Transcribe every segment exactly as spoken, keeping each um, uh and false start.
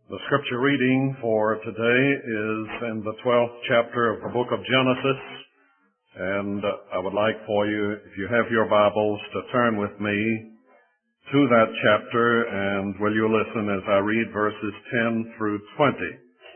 The scripture reading for today is in the twelfth chapter of the book of Genesis, and I would like for you, if you have your Bibles, to turn with me to that chapter, and will you listen as I read verses ten through twenty.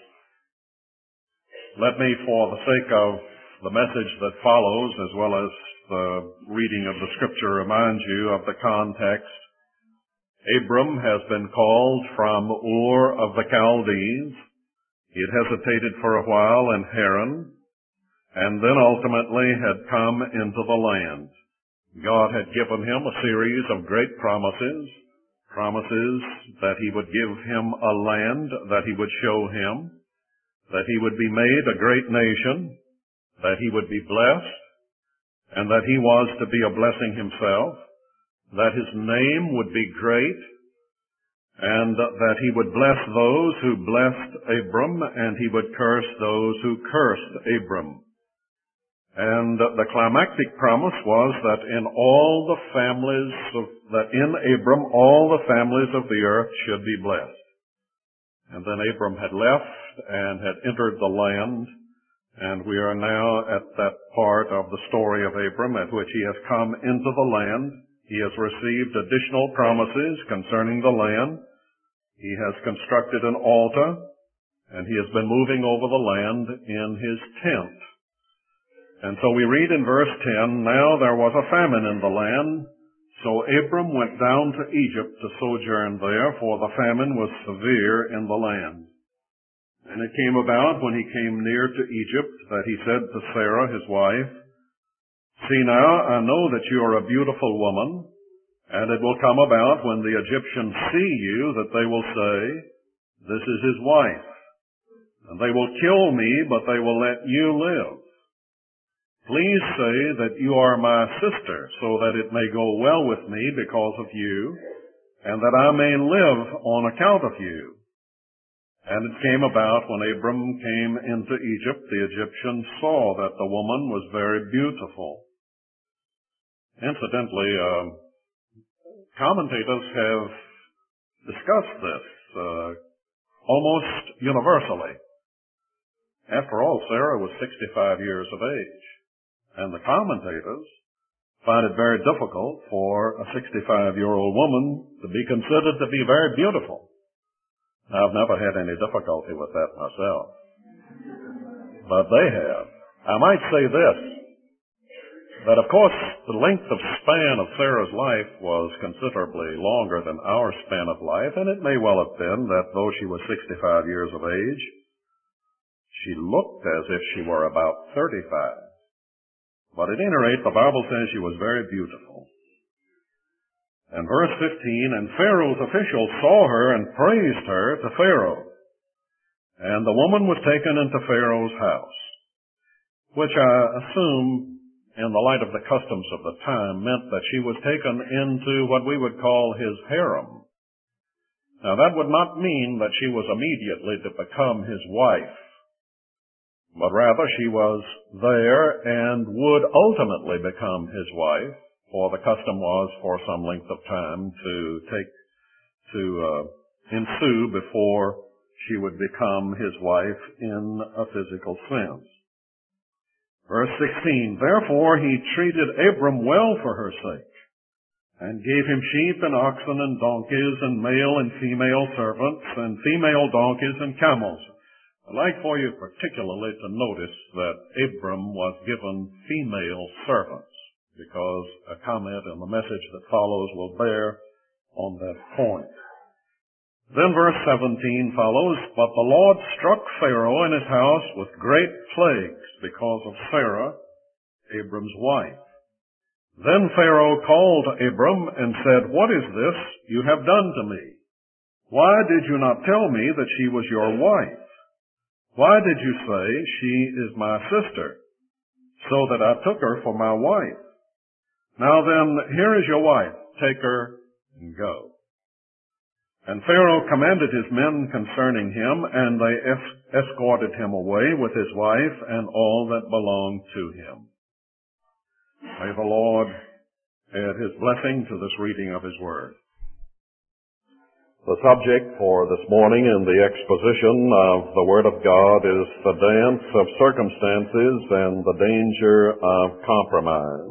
Let me, for the sake of the message that follows, as well as the reading of the scripture, remind you of the context. Abram has been called from Ur of the Chaldees. He had hesitated for a while in Haran, and then ultimately had come into the land. God had given him a series of great promises, promises that he would give him a land that he would show him, that he would be made a great nation, that he would be blessed, and that he was to be a blessing himself, that his name would be great, and that he would bless those who blessed Abram, and he would curse those who cursed Abram. And the climactic promise was that in all the families of, that in Abram all the families of the earth should be blessed. And then Abram had left and had entered the land, and we are now at that part of the story of Abram at which he has come into the land. He has received additional promises concerning the land. He has constructed an altar, and he has been moving over the land in his tent. And so we read in verse ten, "Now there was a famine in the land, so Abram went down to Egypt to sojourn there, for the famine was severe in the land. And it came about when he came near to Egypt that he said to Sarah his wife, 'See now, I know that you are a beautiful woman, and it will come about when the Egyptians see you that they will say, This is his wife. And they will kill me, but they will let you live. Please say that you are my sister, so that it may go well with me because of you, and that I may live on account of you.' And it came about when Abram came into Egypt, the Egyptians saw that the woman was very beautiful." Incidentally, uh, commentators have discussed this uh, almost universally. After all, Sarah was sixty-five years of age, and the commentators find it very difficult for a sixty-five-year-old woman to be considered to be very beautiful. Now, I've never had any difficulty with that myself, but they have. I might say this, that of course the length of span of Sarah's life was considerably longer than our span of life, and it may well have been that though she was sixty-five years of age, she looked as if she were about thirty-five. But at any rate, the Bible says she was very beautiful. And verse fifteen, "And Pharaoh's officials saw her and praised her to Pharaoh. And the woman was taken into Pharaoh's house," which I assume, in the light of the customs of the time, meant that she was taken into what we would call his harem. Now, that would not mean that she was immediately to become his wife, but rather she was there and would ultimately become his wife, for the custom was for some length of time to take, to uh, ensue before she would become his wife in a physical sense. Verse sixteen, "Therefore he treated Abram well for her sake, and gave him sheep and oxen and donkeys and male and female servants and female donkeys and camels." I'd like for you particularly to notice that Abram was given female servants, because a comment in the message that follows will bear on that point. Then verse seventeen follows, "But the Lord struck Pharaoh and his house with great plagues because of Sarah, Abram's wife. Then Pharaoh called Abram and said, 'What is this you have done to me? Why did you not tell me that she was your wife? Why did you say, she is my sister, so that I took her for my wife? Now then, here is your wife. Take her and go.' And Pharaoh commanded his men concerning him, and they es- escorted him away with his wife and all that belonged to him." May the Lord add his blessing to this reading of his word. The subject for this morning in the exposition of the Word of God is the dance of circumstances and the danger of compromise.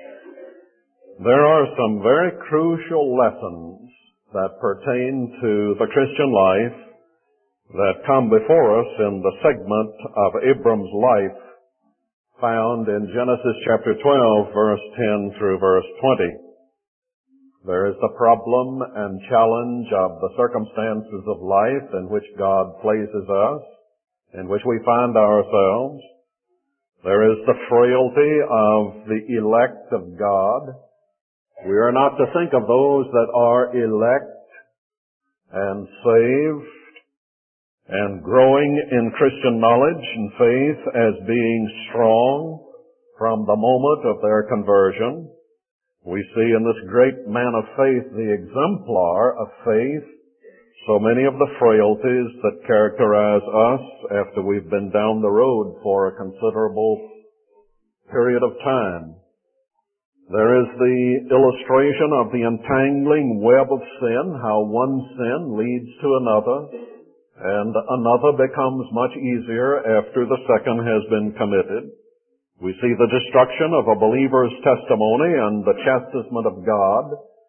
There are some very crucial lessons that pertain to the Christian life that come before us in the segment of Abram's life found in Genesis chapter twelve, verse ten through verse twenty. There is the problem and challenge of the circumstances of life in which God places us, in which we find ourselves. There is the frailty of the elect of God. We are not to think of those that are elect and saved and growing in Christian knowledge and faith as being strong from the moment of their conversion. We see in this great man of faith, the exemplar of faith, so many of the frailties that characterize us after we've been down the road for a considerable period of time. There is the illustration of the entangling web of sin, how one sin leads to another, and another becomes much easier after the second has been committed. We see the destruction of a believer's testimony and the chastisement of God,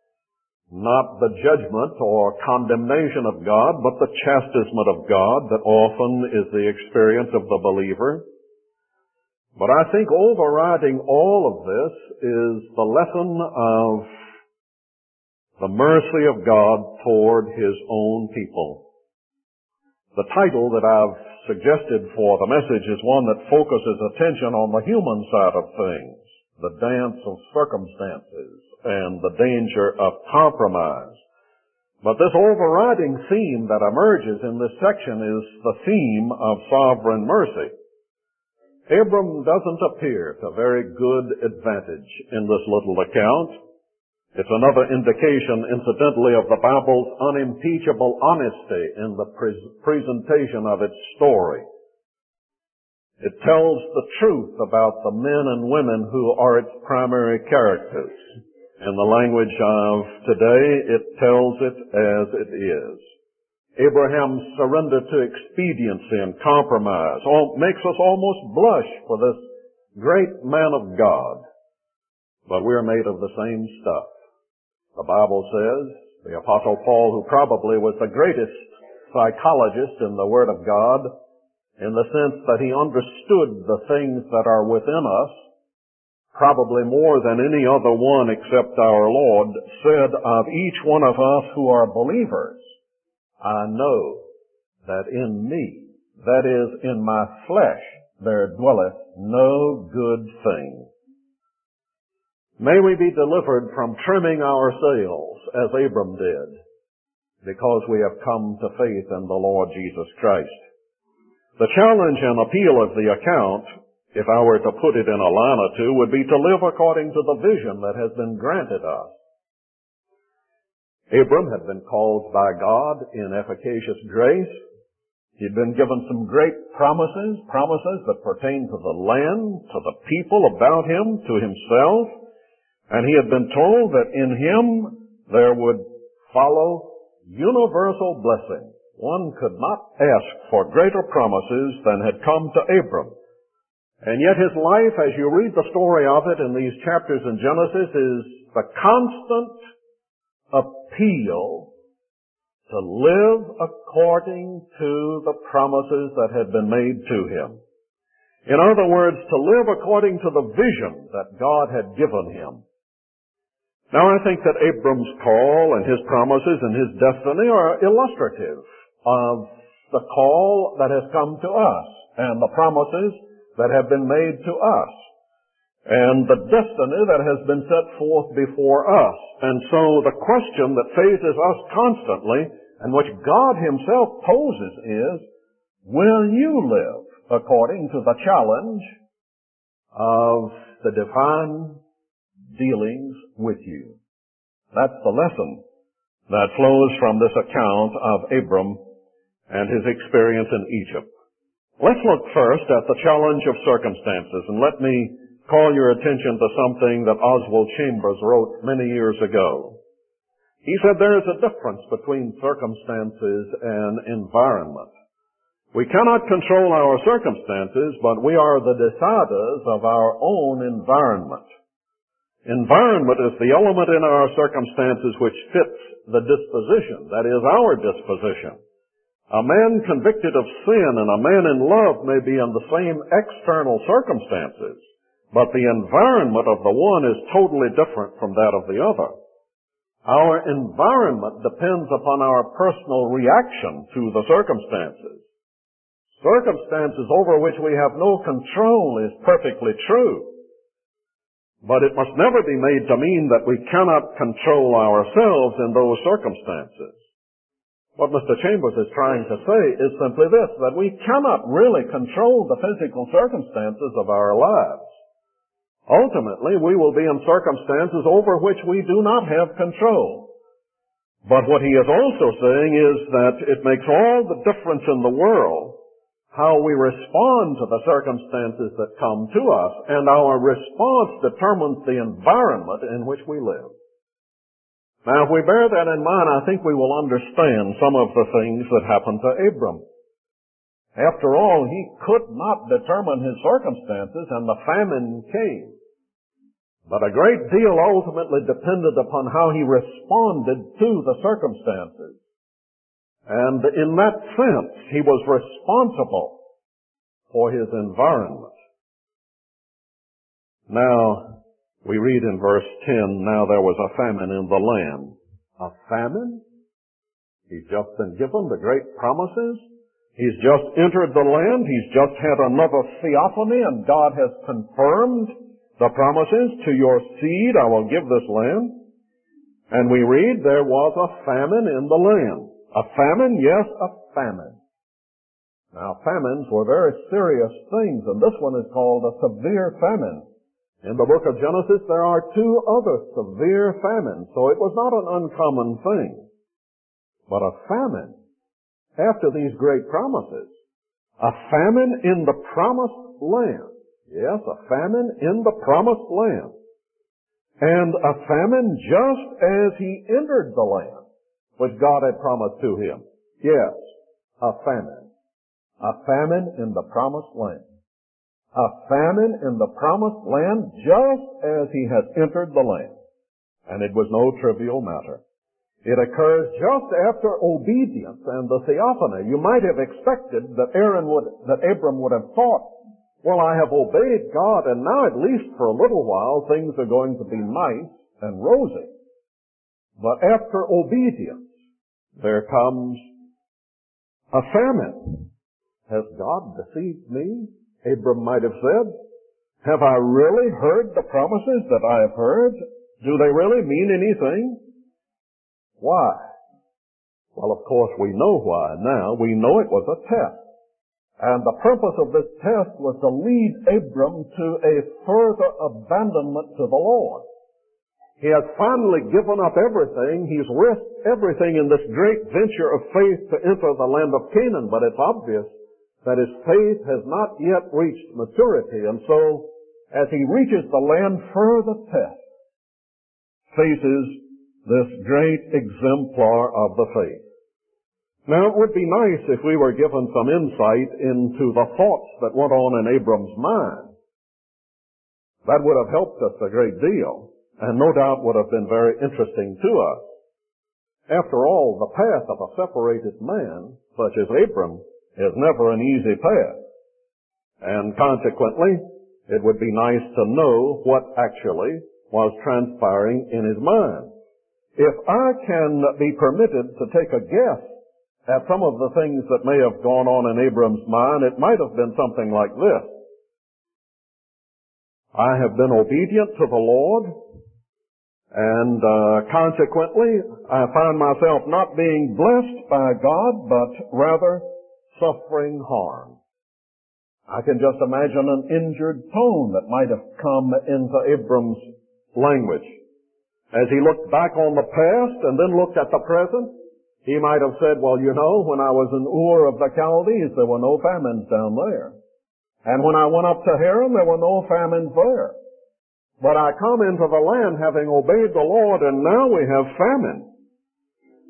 not the judgment or condemnation of God, but the chastisement of God that often is the experience of the believer. But I think overriding all of this is the lesson of the mercy of God toward His own people. The title that I've suggested for the message is one that focuses attention on the human side of things, the dance of circumstances and the danger of compromise. But this overriding theme that emerges in this section is the theme of sovereign mercy. Abram doesn't appear to very good advantage in this little account. It's another indication, incidentally, of the Bible's unimpeachable honesty in the pre- presentation of its story. It tells the truth about the men and women who are its primary characters. In the language of today, it tells it as it is. Abraham's surrender to expediency and compromise all, makes us almost blush for this great man of God. But we're made of the same stuff. The Bible says, the Apostle Paul, who probably was the greatest psychologist in the Word of God, in the sense that he understood the things that are within us, probably more than any other one except our Lord, said of each one of us who are believers, I know that in me, that is, in my flesh, there dwelleth no good thing. May we be delivered from trimming our sails, as Abram did, because we have come to faith in the Lord Jesus Christ. The challenge and appeal of the account, if I were to put it in a line or two, would be to live according to the vision that has been granted us. Abram had been called by God in efficacious grace. He'd been given some great promises, promises that pertain to the land, to the people about him, to himself. And he had been told that in him there would follow universal blessing. One could not ask for greater promises than had come to Abram. And yet his life, as you read the story of it in these chapters in Genesis, is the constant appeal to live according to the promises that had been made to him. In other words, to live according to the vision that God had given him. Now, I think that Abram's call and his promises and his destiny are illustrative of the call that has come to us and the promises that have been made to us and the destiny that has been set forth before us. And so the question that faces us constantly and which God Himself poses is, will you live according to the challenge of the divine dealings with you? That's the lesson that flows from this account of Abram and his experience in Egypt. Let's look first at the challenge of circumstances, and let me call your attention to something that Oswald Chambers wrote many years ago. He said there is a difference between circumstances and environment. We cannot control our circumstances, but we are the deciders of our own environment. Environment is the element in our circumstances which fits the disposition, that is, our disposition. A man convicted of sin and a man in love may be in the same external circumstances, but the environment of the one is totally different from that of the other. Our environment depends upon our personal reaction to the circumstances. Circumstances over which we have no control is perfectly true. But it must never be made to mean that we cannot control ourselves in those circumstances. What Mister Chambers is trying to say is simply this, that we cannot really control the physical circumstances of our lives. Ultimately, we will be in circumstances over which we do not have control. But what he is also saying is that it makes all the difference in the world how we respond to the circumstances that come to us, and our response determines the environment in which we live. Now, if we bear that in mind, I think we will understand some of the things that happened to Abram. After all, he could not determine his circumstances, and the famine came. But a great deal ultimately depended upon how he responded to the circumstances. And in that sense, he was responsible for his environment. Now, we read in verse ten, now there was a famine in the land. A famine? He's just been given the great promises. He's just entered the land. He's just had another theophany, and God has confirmed the promises. To your seed I will give this land. And we read there was a famine in the land. A famine? Yes, a famine. Now, famines were very serious things, and this one is called a severe famine. In the book of Genesis, there are two other severe famines, so it was not an uncommon thing. But a famine, after these great promises, a famine in the promised land. Yes, a famine in the promised land. And a famine just as he entered the land, which God had promised to him. Yes, a famine. A famine in the promised land. A famine in the promised land just as he had entered the land. And it was no trivial matter. It occurs just after obedience and the theophany. You might have expected that Aaron would, that Abram would have thought, well, I have obeyed God, and now at least for a little while things are going to be nice and rosy. But after obedience, there comes a famine. Has God deceived me? Abram might have said. Have I really heard the promises that I have heard? Do they really mean anything? Why? Well, of course, we know why now. We know it was a test. And the purpose of this test was to lead Abram to a further abandonment to the Lord. He has finally given up everything. He's risked everything in this great venture of faith to enter the land of Canaan, but it's obvious that his faith has not yet reached maturity. And so, as he reaches the land, further test faces this great exemplar of the faith. Now, it would be nice if we were given some insight into the thoughts that went on in Abram's mind. That would have helped us a great deal, and no doubt would have been very interesting to us. After all, the path of a separated man, such as Abram, is never an easy path. And consequently, it would be nice to know what actually was transpiring in his mind. If I can be permitted to take a guess at some of the things that may have gone on in Abram's mind, it might have been something like this. I have been obedient to the Lord, and uh, consequently, I find myself not being blessed by God, but rather suffering harm. I can just imagine an injured tone that might have come into Abram's language. As he looked back on the past and then looked at the present, he might have said, well, you know, when I was in Ur of the Chaldees, there were no famines down there. And when I went up to Haran, there were no famines there. But I come into the land having obeyed the Lord, and now we have famine.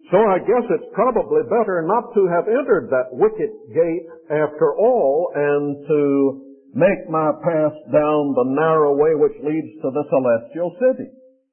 So I guess it's probably better not to have entered that wicket gate after all and to make my path down the narrow way which leads to the celestial city.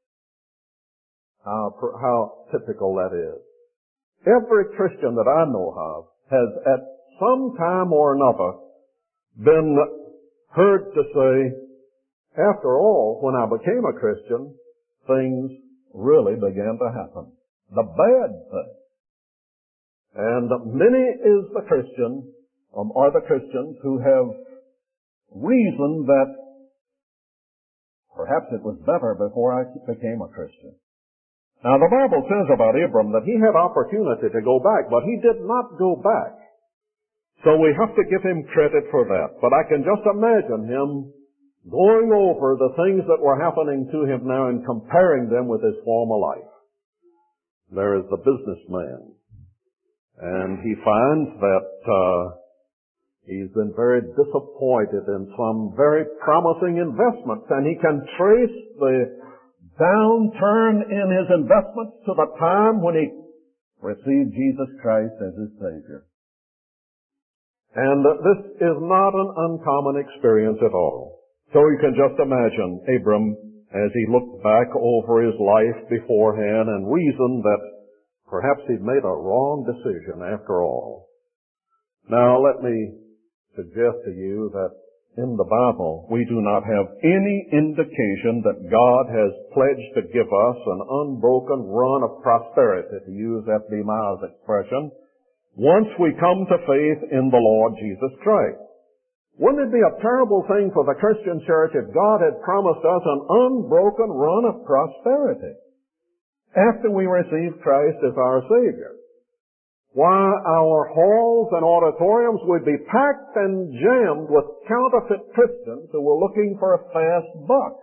How, how typical that is. Every Christian that I know of has at some time or another been heard to say, after all, when I became a Christian, things really began to happen. The bad thing. And many is the Christian, um, are the Christians who have reasoned that perhaps it was better before I became a Christian. Now the Bible says about Abram that he had opportunity to go back, but he did not go back. So we have to give him credit for that. But I can just imagine him going over the things that were happening to him now and comparing them with his former life. There is the businessman, and he finds that uh, he's been very disappointed in some very promising investments, and he can trace the downturn in his investments to the time when he received Jesus Christ as his Savior. And uh, this is not an uncommon experience at all. So you can just imagine Abram as he looked back over his life beforehand and reasoned that perhaps he'd made a wrong decision after all. Now let me suggest to you that in the Bible we do not have any indication that God has pledged to give us an unbroken run of prosperity, to use F B Miles' expression, once we come to faith in the Lord Jesus Christ. Wouldn't it be a terrible thing for the Christian church if God had promised us an unbroken run of prosperity after we receive Christ as our Savior? Why, our halls and auditoriums would be packed and jammed with counterfeit Christians who were looking for a fast buck.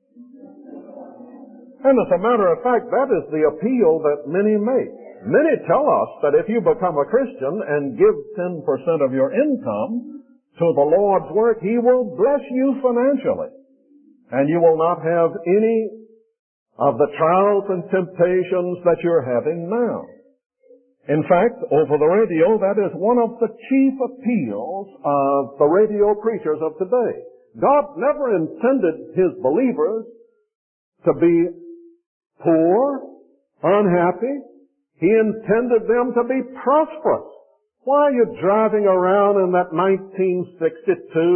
And as a matter of fact, that is the appeal that many make. Many tell us that if you become a Christian and give ten percent of your income to the Lord's work, He will bless you financially. And you will not have any of the trials and temptations that you're having now. In fact, over the radio, that is one of the chief appeals of the radio preachers of today. God never intended His believers to be poor, unhappy. He intended them to be prosperous. Why are you driving around in that nineteen sixty-two?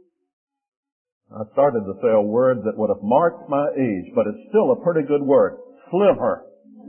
I started to say a word that would have marked my age, but it's still a pretty good word. Sliver.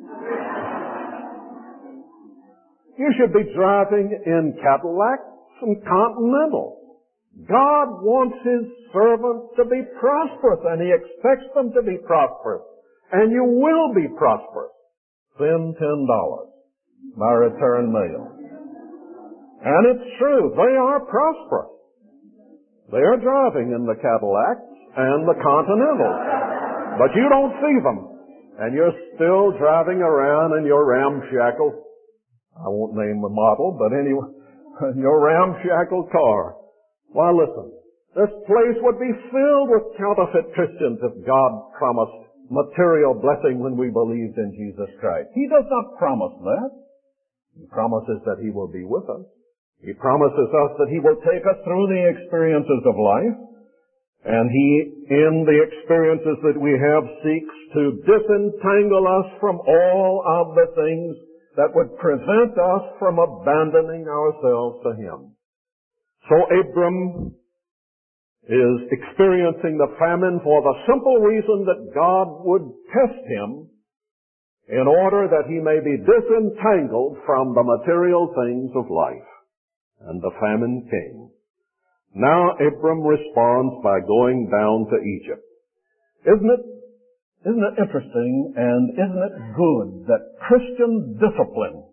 You should be driving in Cadillacs and Continentals. God wants His servants to be prosperous, and He expects them to be prosperous. And you will be prosperous. Send ten dollars by return mail. And it's true, they are prosperous. They are driving in the Cadillacs and the Continentals. But you don't see them. And you're still driving around in your ramshackle, I won't name the model, but anyway, your ramshackle car. Why, listen, this place would be filled with counterfeit Christians if God promised material blessing when we believed in Jesus Christ. He does not promise that. He promises that He will be with us. He promises us that He will take us through the experiences of life, and He, in the experiences that we have, seeks to disentangle us from all of the things that would prevent us from abandoning ourselves to Him. So Abram is experiencing the famine for the simple reason that God would test him in order that he may be disentangled from the material things of life. And the famine came. Now Abram responds by going down to Egypt. Isn't it, isn't it interesting and isn't it good that Christian discipline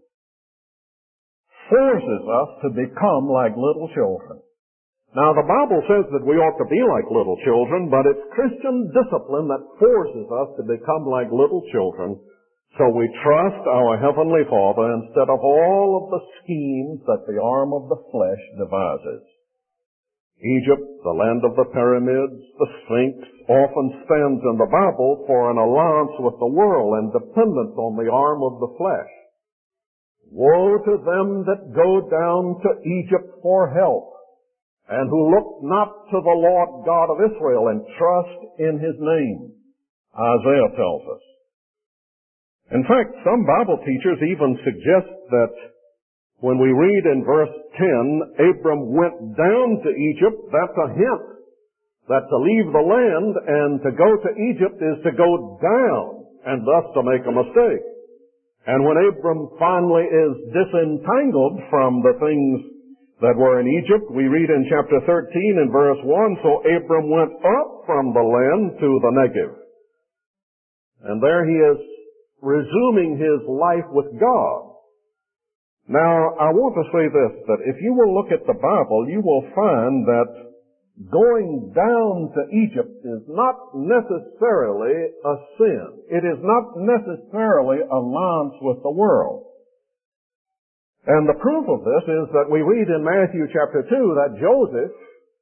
forces us to become like little children? Now the Bible says that we ought to be like little children, but it's Christian discipline that forces us to become like little children. So we trust our Heavenly Father instead of all of the schemes that the arm of the flesh devises. Egypt, the land of the pyramids, the Sphinx, often stands in the Bible for an alliance with the world and dependence on the arm of the flesh. Woe to them that go down to Egypt for help, and who look not to the Lord God of Israel and trust in His name, Isaiah tells us. In fact, some Bible teachers even suggest that when we read in verse ten, Abram went down to Egypt, that's a hint that to leave the land and to go to Egypt is to go down, and thus to make a mistake. And when Abram finally is disentangled from the things that were in Egypt, we read in chapter thirteen and verse one, so Abram went up from the land to the Negev. And there he is resuming his life with God. Now, I want to say this, that if you will look at the Bible, you will find that going down to Egypt is not necessarily a sin. It is not necessarily alliance with the world. And the proof of this is that we read in Matthew chapter two that Joseph,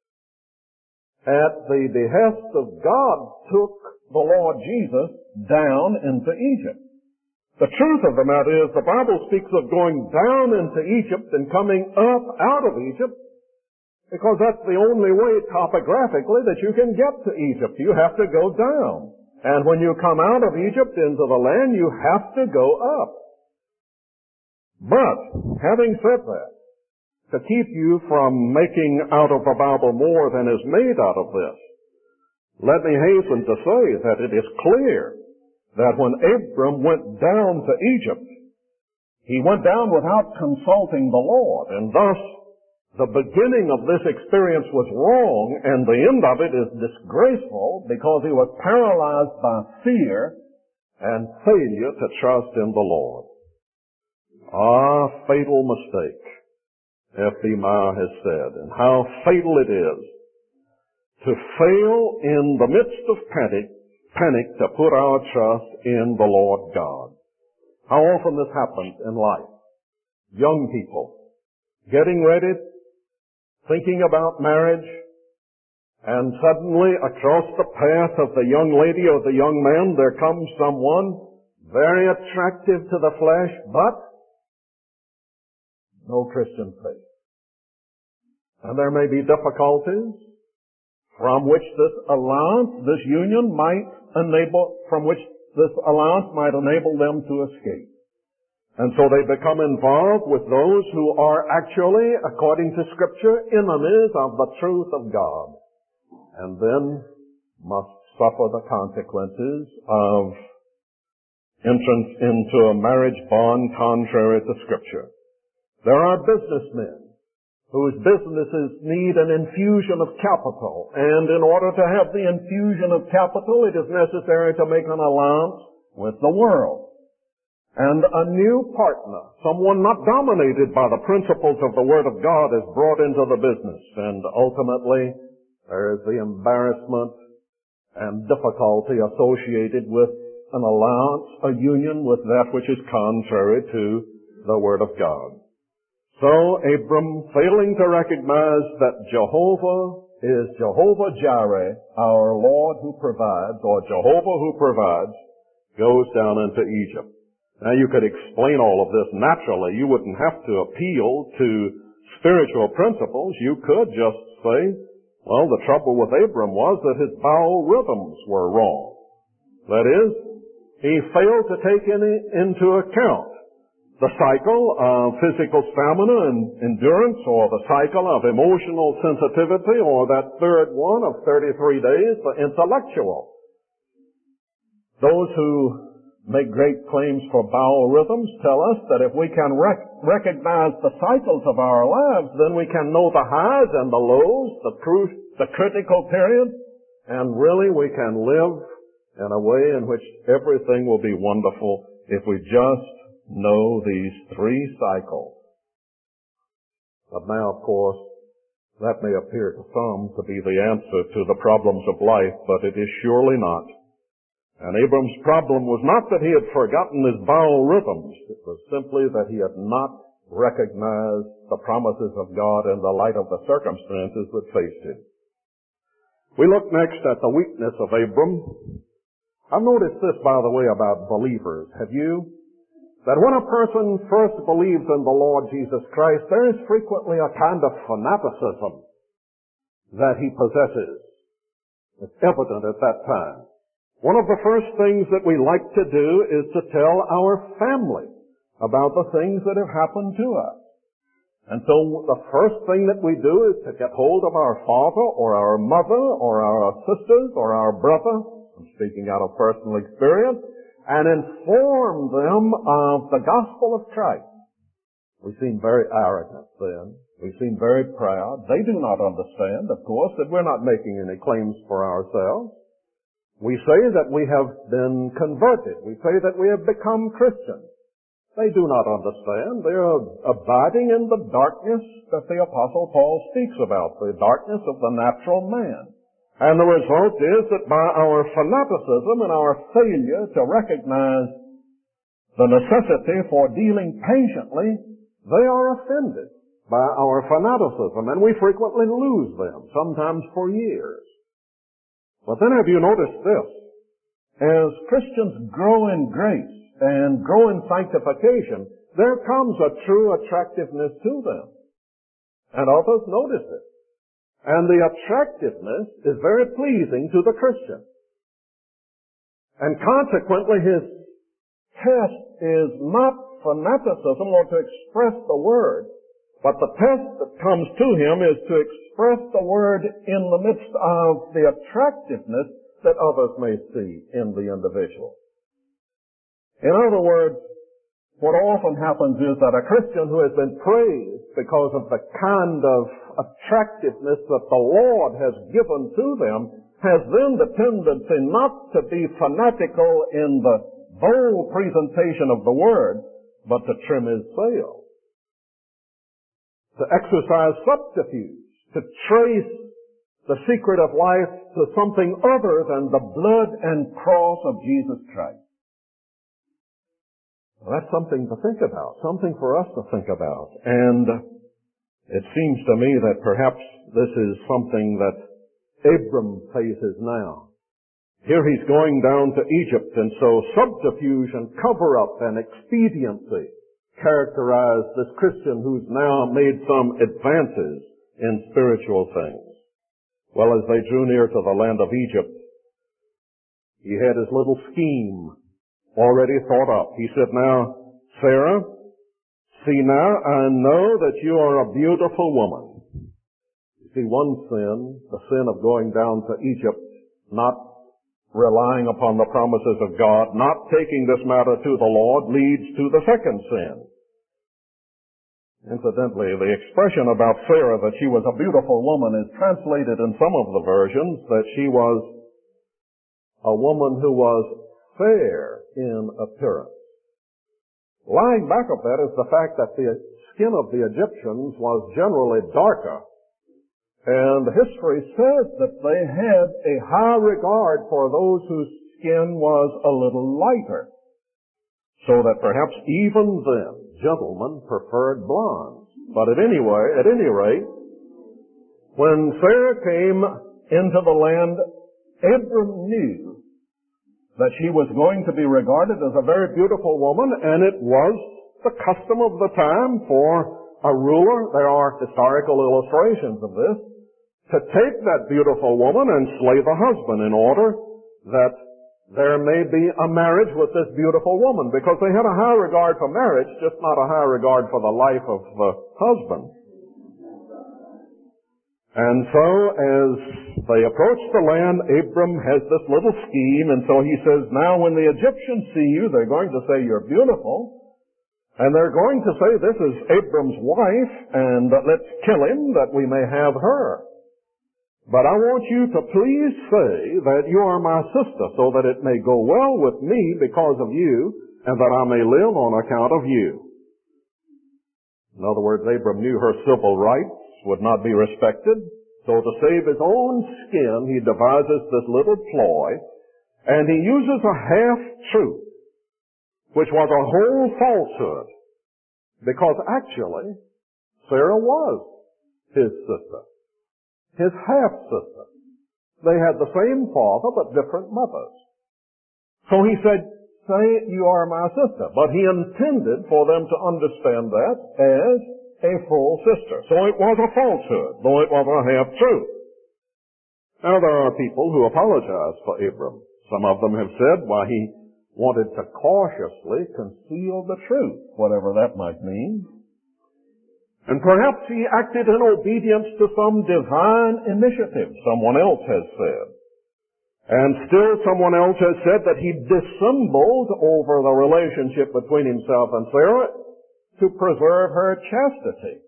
at the behest of God, took the Lord Jesus down into Egypt. The truth of the matter is the Bible speaks of going down into Egypt and coming up out of Egypt because that's the only way topographically that you can get to Egypt. You have to go down. And when you come out of Egypt into the land, you have to go up. But, having said that, to keep you from making out of the Bible more than is made out of this, let me hasten to say that it is clear that when Abram went down to Egypt, he went down without consulting the Lord, and thus the beginning of this experience was wrong, and the end of it is disgraceful because he was paralyzed by fear and failure to trust in the Lord. Ah, fatal mistake, F B Meyer has said, and how fatal it is to fail in the midst of panic Panic to put our trust in the Lord God. How often this happens in life. Young people getting ready, thinking about marriage, and suddenly across the path of the young lady or the young man there comes someone very attractive to the flesh, but no Christian faith. And there may be difficulties from which this alliance, this union might enable, from which this alliance might enable them to escape. And so they become involved with those who are actually, according to Scripture, enemies of the truth of God. And then must suffer the consequences of entrance into a marriage bond contrary to Scripture. There are businessmen whose businesses need an infusion of capital. And in order to have the infusion of capital, it is necessary to make an alliance with the world. And a new partner, someone not dominated by the principles of the Word of God, is brought into the business. And ultimately, there is the embarrassment and difficulty associated with an alliance, a union with that which is contrary to the Word of God. So Abram, failing to recognize that Jehovah is Jehovah Jireh, our Lord who provides, or Jehovah who provides, goes down into Egypt. Now you could explain all of this naturally. You wouldn't have to appeal to spiritual principles. You could just say, well, the trouble with Abram was that his bowel rhythms were wrong. That is, he failed to take any into account the cycle of physical stamina and endurance, or the cycle of emotional sensitivity, or that third one of thirty-three days, the intellectual. Those who make great claims for bowel rhythms tell us that if we can rec- recognize the cycles of our lives, then we can know the highs and the lows, the, cru- the critical periods, and really we can live in a way in which everything will be wonderful if we just know these three cycles. But now, of course, that may appear to some to be the answer to the problems of life, but it is surely not. And Abram's problem was not that he had forgotten his bowel rhythms. It was simply that he had not recognized the promises of God in the light of the circumstances that faced him. We look next at the weakness of Abram. I've noticed this, by the way, about believers. Have you? that when a person first believes in the Lord Jesus Christ, there is frequently a kind of fanaticism that he possesses. It's evident at that time. One of the first things that we like to do is to tell our family about the things that have happened to us. And so the first thing that we do is to get hold of our father or our mother or our sisters or our brother, I'm speaking out of personal experience, and inform them of the gospel of Christ. We seem very arrogant then. We seem very proud. They do not understand, of course, that we're not making any claims for ourselves. We say that we have been converted. We say that we have become Christians. They do not understand. They are abiding in the darkness that the Apostle Paul speaks about, the darkness of the natural man. And the result is that by our fanaticism and our failure to recognize the necessity for dealing patiently, they are offended by our fanaticism, and we frequently lose them, sometimes for years. But then have you noticed this? As Christians grow in grace and grow in sanctification, there comes a true attractiveness to them. And others notice it. And the attractiveness is very pleasing to the Christian. And consequently, his test is not fanaticism or to express the Word, but the test that comes to him is to express the Word in the midst of the attractiveness that others may see in the individual. In other words, what often happens is that a Christian who has been praised because of the kind of attractiveness that the Lord has given to them has then the tendency not to be fanatical in the bold presentation of the Word, but to trim his sails, to exercise subterfuge, to trace the secret of life to something other than the blood and cross of Jesus Christ. Well, that's something to think about, something for us to think about. And it seems to me that perhaps this is something that Abram faces now. Here he's going down to Egypt, and so subterfuge and cover-up and expediency characterize this Christian who's now made some advances in spiritual things. Well, as they drew near to the land of Egypt, he had his little scheme already thought up. He said, "Now, Sarah, see now, I know that you are a beautiful woman." You see, one sin, the sin of going down to Egypt, not relying upon the promises of God, not taking this matter to the Lord, leads to the second sin. Incidentally, the expression about Sarah that she was a beautiful woman is translated in some of the versions that she was a woman who was fair in appearance. Lying back of that is the fact that the skin of the Egyptians was generally darker, and history says that they had a high regard for those whose skin was a little lighter, so that perhaps even then gentlemen preferred blondes. But at any way, at any rate, when Sarah came into the land, Abram knew that she was going to be regarded as a very beautiful woman, and it was the custom of the time for a ruler, there are historical illustrations of this, to take that beautiful woman and slay the husband in order that there may be a marriage with this beautiful woman, because they had a high regard for marriage, just not a high regard for the life of the husband. And so as they approach the land, Abram has this little scheme, and so he says, now when the Egyptians see you, they're going to say you're beautiful, and they're going to say this is Abram's wife, and let's kill him that we may have her. But I want you to please say that you are my sister, so that it may go well with me because of you, and that I may live on account of you. In other words, Abram knew her civil rights would not be respected, so to save his own skin, he devises this little ploy, and he uses a half-truth, which was a whole falsehood, because actually, Sarah was his sister. His half-sister. They had the same father, but different mothers. So he said, say, you are my sister. But he intended for them to understand that as a full sister. So it was a falsehood, though it was a half-truth. Now there are people who apologize for Abram. Some of them have said, why, he wanted to cautiously conceal the truth, whatever that might mean. And perhaps he acted in obedience to some divine initiative, someone else has said. And still someone else has said that he dissembled over the relationship between himself and Sarah to preserve her chastity.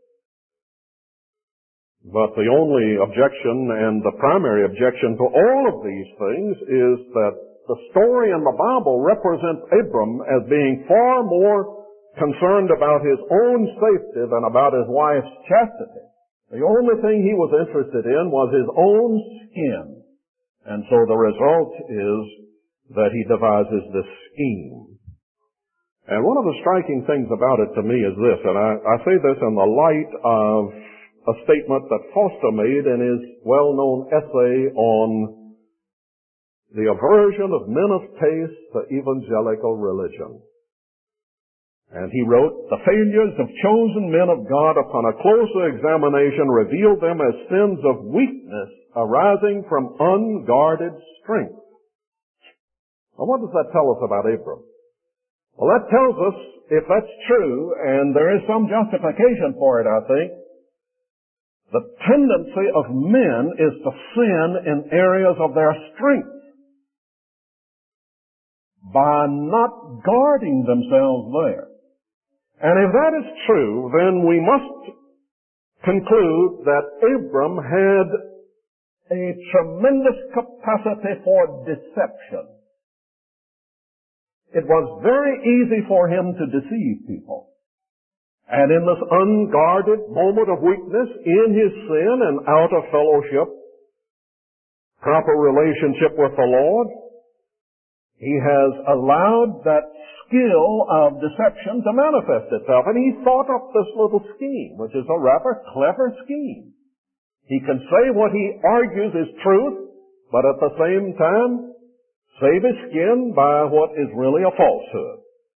But the only objection and the primary objection to all of these things is that the story in the Bible represents Abram as being far more concerned about his own safety than about his wife's chastity. The only thing he was interested in was his own skin. And so the result is that he devises this scheme. And one of the striking things about it to me is this, and I, I say this in the light of a statement that Foster made in his well-known essay on the aversion of men of taste to evangelical religion. And he wrote, the failures of chosen men of God upon a closer examination reveal them as sins of weakness arising from unguarded strength. Now what does that tell us about Abram? Well, that tells us, if that's true, and there is some justification for it, I think, the tendency of men is to sin in areas of their strength by not guarding themselves there. And if that is true, then we must conclude that Abram had a tremendous capacity for deception. It was very easy for him to deceive people. And in this unguarded moment of weakness, in his sin and out of fellowship, proper relationship with the Lord, he has allowed that skill of deception to manifest itself. And he thought up this little scheme, which is a rather clever scheme. He can say what he argues is truth, but at the same time, save his skin by what is really a falsehood.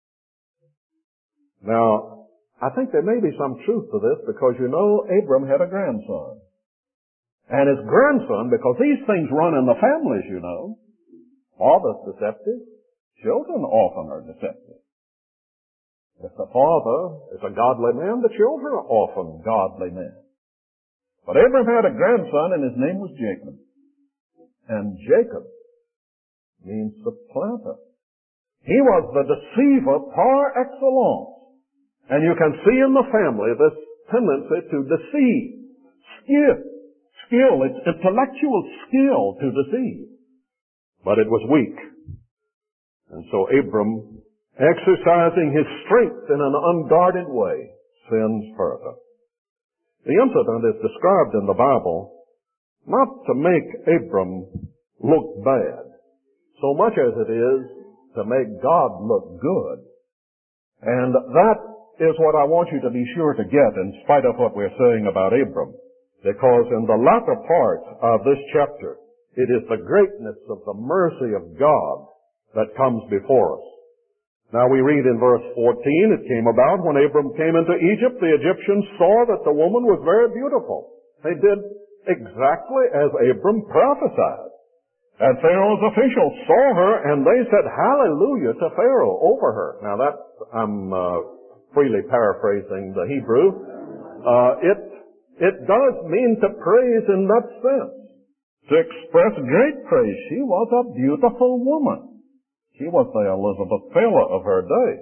Now, I think there may be some truth to this because, you know, Abram had a grandson. And his grandson, because these things run in the families, you know, father's deceptive, children often are deceptive. If the father is a godly man, the children are often godly men. But Abram had a grandson and his name was Jacob. And Jacob means supplanter. He was the deceiver par excellence. And you can see in the family this tendency to deceive. Skill. Skill. It's intellectual skill to deceive. But it was weak. And so Abram, exercising his strength in an unguarded way, sins further. The incident is described in the Bible not to make Abram look bad, so much as it is to make God look good. And that is what I want you to be sure to get in spite of what we're saying about Abram. Because in the latter part of this chapter, it is the greatness of the mercy of God that comes before us. Now we read in verse fourteen, it came about when Abram came into Egypt, the Egyptians saw that the woman was very beautiful. They did exactly as Abram prophesied. And Pharaoh's officials saw her and they said hallelujah to Pharaoh over her. Now that, I'm uh, freely paraphrasing the Hebrew. Uh, it, it does mean to praise in that sense. To express great praise. She was a beautiful woman. She was the Elizabeth Taylor of her day.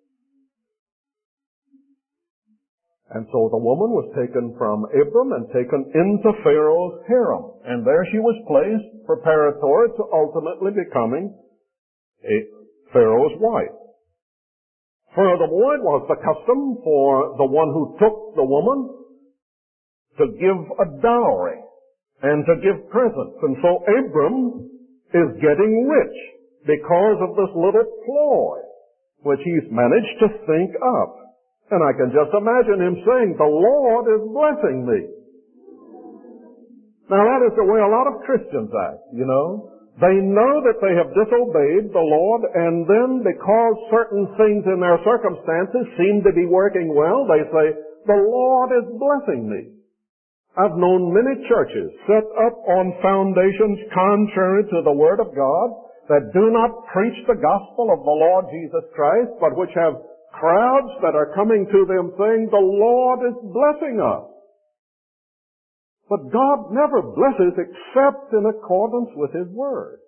And so the woman was taken from Abram and taken into Pharaoh's harem. And there she was placed preparatory to ultimately becoming a Pharaoh's wife. Furthermore, it was the custom for the one who took the woman to give a dowry and to give presents. And so Abram is getting rich because of this little ploy which he's managed to think up. And I can just imagine him saying, the Lord is blessing me. Now that is the way a lot of Christians act, you know. They know that they have disobeyed the Lord, and then because certain things in their circumstances seem to be working well, they say, the Lord is blessing me. I've known many churches set up on foundations contrary to the Word of God that do not preach the gospel of the Lord Jesus Christ, but which have crowds that are coming to them saying, the Lord is blessing us. But God never blesses except in accordance with His Word.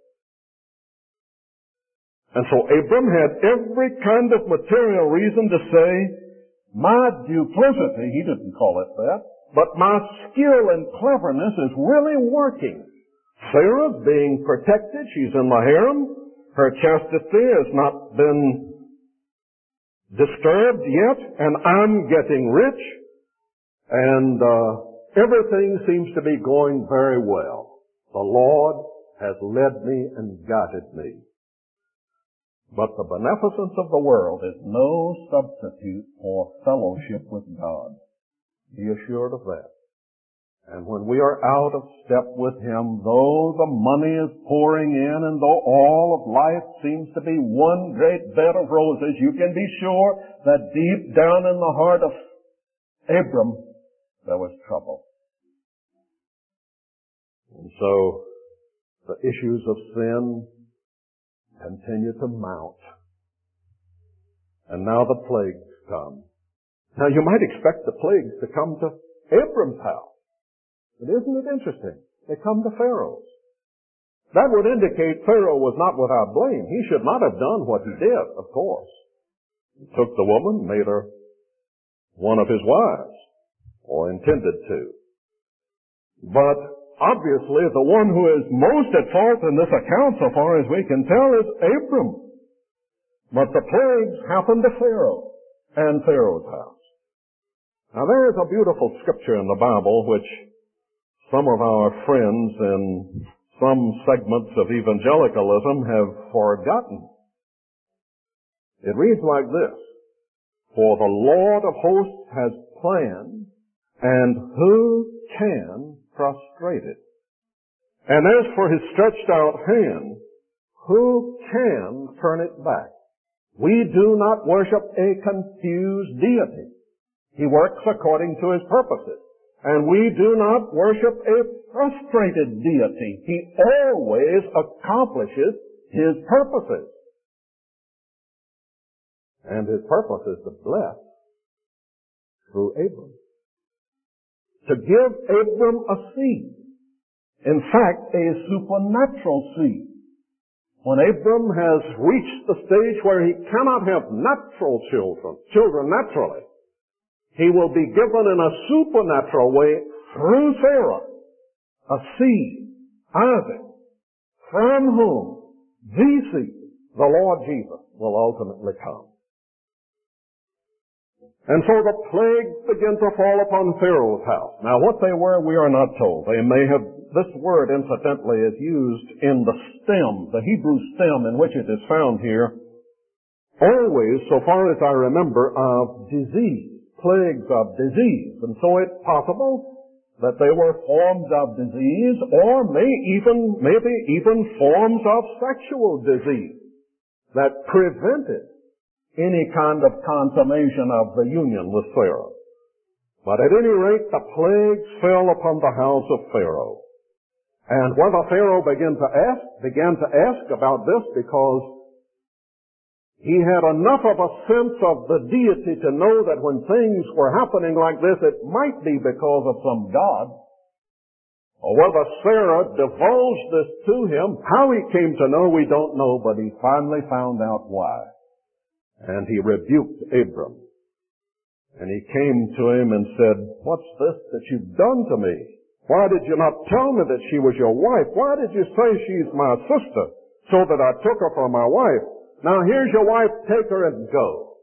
And so Abram had every kind of material reason to say, my duplicity, he didn't call it that, but my skill and cleverness is really working. Sarah's being protected. She's in the harem. Her chastity has not been disturbed yet, and I'm getting rich, and uh, everything seems to be going very well. The Lord has led me and guided me. But the beneficence of the world is no substitute for fellowship with God. Be assured of that. And when we are out of step with Him, though the money is pouring in and though all of life seems to be one great bed of roses, you can be sure that deep down in the heart of Abram, there was trouble. And so, the issues of sin continue to mount. And now the plagues come. Now you might expect the plagues to come to Abram's house. But isn't it interesting? They come to Pharaoh's. That would indicate Pharaoh was not without blame. He should not have done what he did, of course. He took the woman, made her one of his wives, or intended to. But obviously the one who is most at fault in this account, so far as we can tell, is Abram. But the plagues happened to Pharaoh and Pharaoh's house. Now there is a beautiful scripture in the Bible which some of our friends in some segments of evangelicalism have forgotten. It reads like this: for the Lord of hosts has planned, and who can frustrate it? And as for His stretched out hand, who can turn it back? We do not worship a confused deity. He works according to His purposes. And we do not worship a frustrated deity. He always accomplishes His purposes. And His purpose is to bless through Abram. To give Abram a seed. In fact, a supernatural seed. When Abram has reached the stage where he cannot have natural children, children naturally, he will be given in a supernatural way through Sarah a seed, Isaac, from whom the seed, the Lord Jesus, will ultimately come. And so the plagues begin to fall upon Pharaoh's house. Now what they were, we are not told. They may have, this word incidentally is used in the stem, the Hebrew stem in which it is found here, always, so far as I remember, of disease. Plagues of disease. And so it's possible that they were forms of disease, or may even, maybe even forms of sexual disease that prevented any kind of consummation of the union with Sarah. But at any rate, the plagues fell upon the house of Pharaoh. And whether Pharaoh began to ask, began to ask about this because he had enough of a sense of the deity to know that when things were happening like this, it might be because of some God. Or whether Sarah divulged this to him, how he came to know, we don't know, but he finally found out why. And he rebuked Abram. And he came to him and said, what's this that you've done to me? Why did you not tell me that she was your wife? Why did you say she's my sister, so that I took her for my wife? Now here's your wife, take her and go.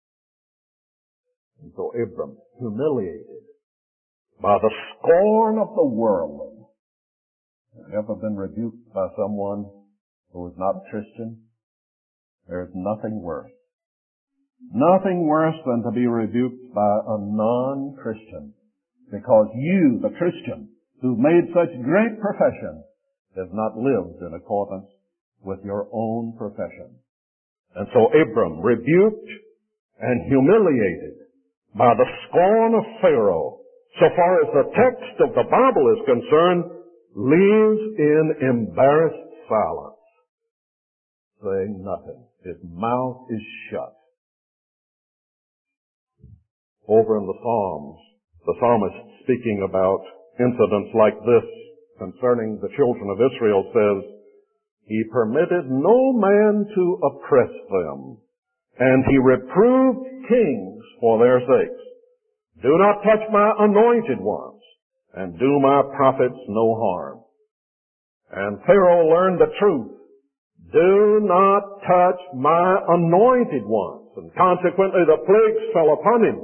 And so Abram, humiliated by the scorn of the worldling. Have you ever been rebuked by someone who is not a Christian? There's nothing worse. Nothing worse than to be rebuked by a non-Christian. Because you, the Christian, who've made such great profession, have not lived in accordance with your own profession. And so Abram, rebuked and humiliated by the scorn of Pharaoh, so far as the text of the Bible is concerned, leaves in embarrassed silence, saying nothing. His mouth is shut. Over in the Psalms, the psalmist, speaking about incidents like this concerning the children of Israel, says, He permitted no man to oppress them, and He reproved kings for their sakes. Do not touch my anointed ones, and do my prophets no harm. And Pharaoh learned the truth. Do not touch my anointed ones. And consequently the plagues fell upon him.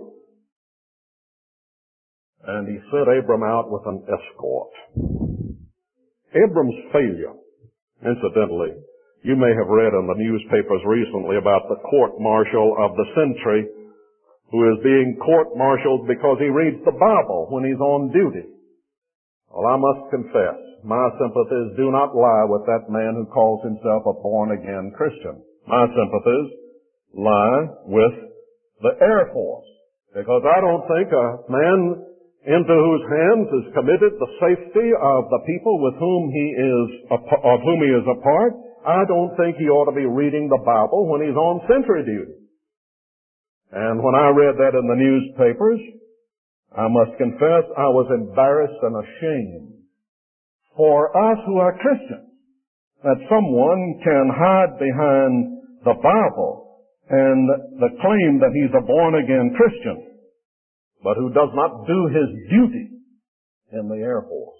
And he sent Abram out with an escort. Abram's failure, incidentally, you may have read in the newspapers recently about the court-martial of the sentry who is being court-martialed because he reads the Bible when he's on duty. Well, I must confess, my sympathies do not lie with that man who calls himself a born-again Christian. My sympathies lie with the Air Force, because I don't think a man into whose hands is committed the safety of the people with whom he is, of whom he is a part, I don't think he ought to be reading the Bible when he's on sentry duty. And when I read that in the newspapers, I must confess I was embarrassed and ashamed for us who are Christians, that someone can hide behind the Bible and the claim that he's a born-again Christian, but who does not do his duty in the Air Force.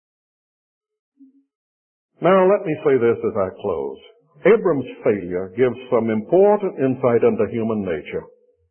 Now let me say this as I close. Abram's failure gives some important insight into human nature.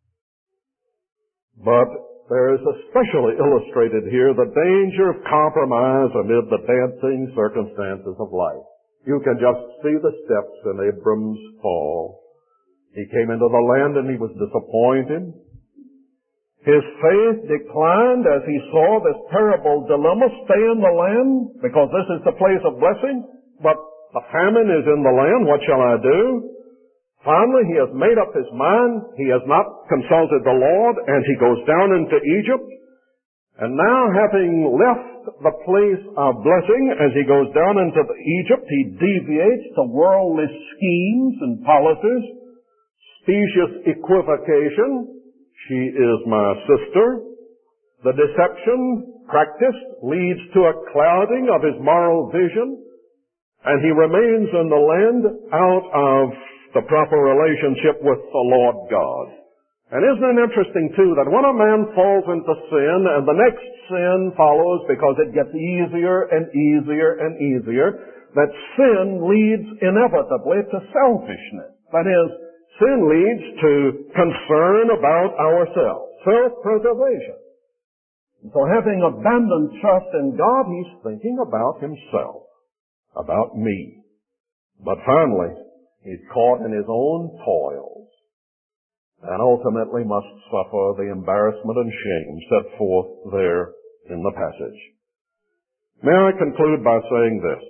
But there is especially illustrated here the danger of compromise amid the dancing circumstances of life. You can just see the steps in Abram's fall. He came into the land and he was disappointed. His faith declined as he saw this terrible dilemma: stay in the land because this is the place of blessing, but the famine is in the land. What shall I do? Finally, he has made up his mind. He has not consulted the Lord, and he goes down into Egypt. And now, having left the place of blessing, as he goes down into Egypt, he deviates to worldly schemes and policies, specious equivocation. She is my sister. The deception practiced leads to a clouding of his moral vision, and he remains in the land out of the proper relationship with the Lord God. And isn't it interesting, too, that when a man falls into sin and the next sin follows because it gets easier and easier and easier, that sin leads inevitably to selfishness. That is, sin leads to concern about ourselves, self-preservation. And so having abandoned trust in God, he's thinking about himself, about me. But finally, he's caught in his own toils and ultimately must suffer the embarrassment and shame set forth there in the passage. May I conclude by saying this.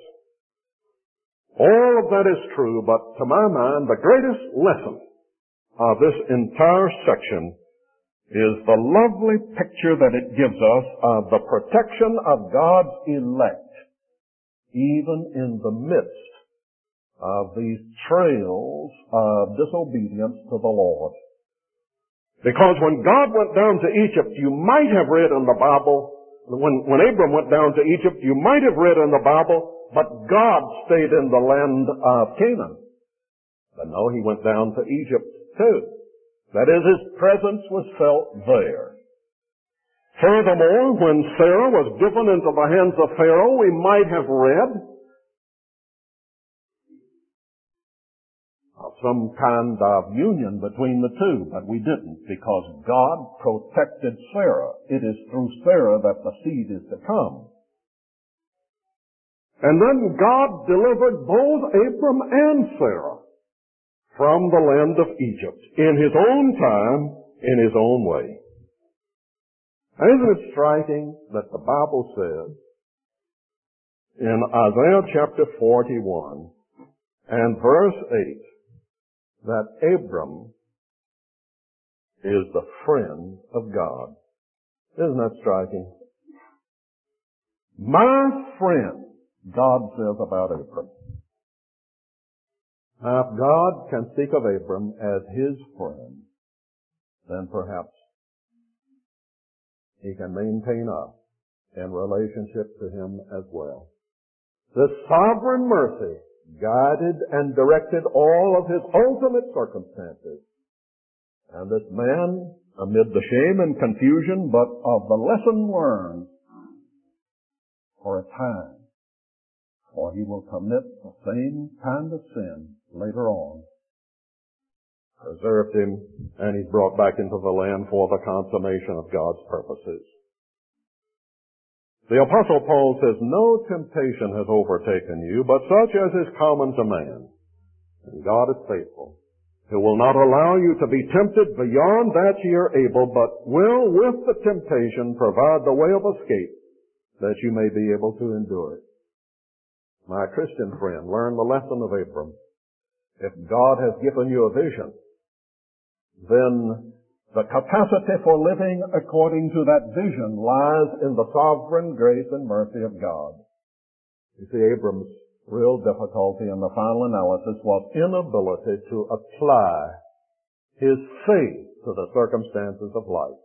All of that is true, but to my mind, the greatest lesson of this entire section is the lovely picture that it gives us of the protection of God's elect, even in the midst of these trails of disobedience to the Lord. Because when God went down to Egypt, you might have read in the Bible, when, when Abram went down to Egypt, you might have read in the Bible, but God stayed in the land of Canaan. But no, he went down to Egypt too. That is, his presence was felt there. Furthermore, when Sarah was given into the hands of Pharaoh, we might have read of some kind of union between the two, but we didn't, because God protected Sarah. It is through Sarah that the seed is to come. And then God delivered both Abram and Sarah from the land of Egypt in his own time, in his own way. And isn't it striking that the Bible says in Isaiah chapter forty-one and verse eight that Abram is the friend of God. Isn't that striking? My friend, God says about Abram. Now, if God can speak of Abram as his friend, then perhaps he can maintain us in relationship to him as well. This sovereign mercy guided and directed all of his ultimate circumstances. And this man, amid the shame and confusion, but of the lesson learned, for a time, for he will commit the same kind of sin later on, preserved him, and he's brought back into the land for the consummation of God's purposes. The Apostle Paul says, no temptation has overtaken you, but such as is common to man. And God is faithful, who will not allow you to be tempted beyond that ye are able, but will with the temptation provide the way of escape, that you may be able to endure it. My Christian friend, learn the lesson of Abram. If God has given you a vision, then the capacity for living according to that vision lies in the sovereign grace and mercy of God. You see, Abram's real difficulty in the final analysis was inability to apply his faith to the circumstances of life.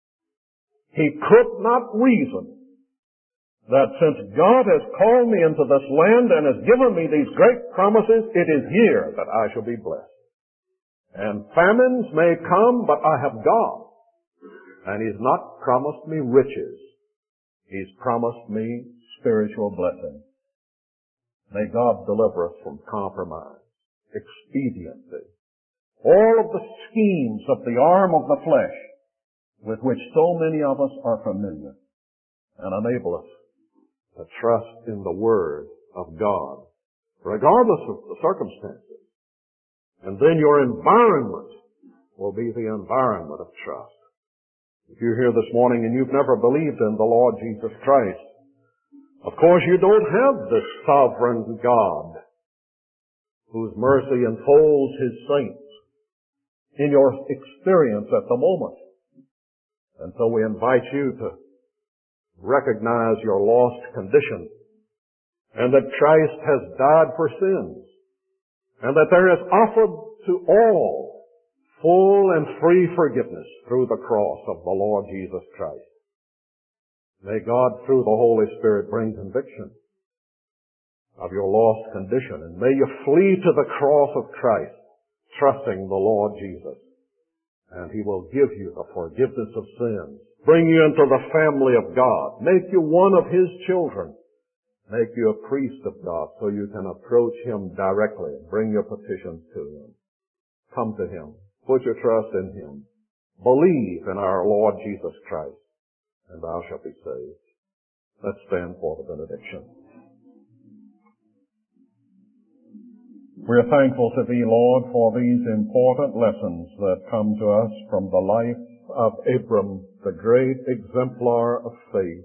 He could not reason that since God has called me into this land and has given me these great promises, it is here that I shall be blessed. And famines may come, but I have God. And He's not promised me riches. He's promised me spiritual blessing. May God deliver us from compromise, expediency, all of the schemes of the arm of the flesh with which so many of us are familiar, and enable us to trust in the Word of God, regardless of the circumstances. And then your environment will be the environment of trust. If you're here this morning and you've never believed in the Lord Jesus Christ, of course you don't have this sovereign God whose mercy enfolds His saints in your experience at the moment. And so we invite you to recognize your lost condition and that Christ has died for sins, and that there is offered to all full and free forgiveness through the cross of the Lord Jesus Christ. May God, through the Holy Spirit, bring conviction of your lost condition, and may you flee to the cross of Christ, trusting the Lord Jesus, and He will give you the forgiveness of sins, bring you into the family of God, make you one of His children, make you a priest of God so you can approach Him directly and bring your petitions to Him. Come to Him. Put your trust in Him. Believe in our Lord Jesus Christ, and thou shalt be saved. Let's stand for the benediction. We're thankful to Thee, Lord, for these important lessons that come to us from the life of Abram, the great exemplar of faith.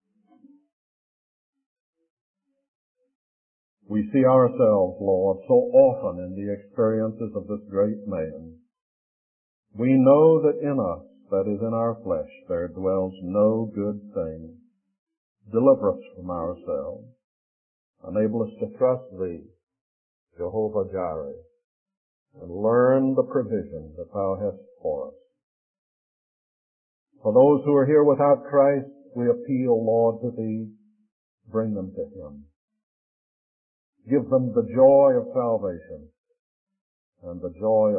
We see ourselves, Lord, so often in the experiences of this great man. We know that in us, that is in our flesh, there dwells no good thing. Deliver us from ourselves. Enable us to trust Thee, Jehovah Jireh, and learn the provision that Thou hast for us. For those who are here without Christ, we appeal, Lord, to Thee. Bring them to Him. Give them the joy of salvation and the joy of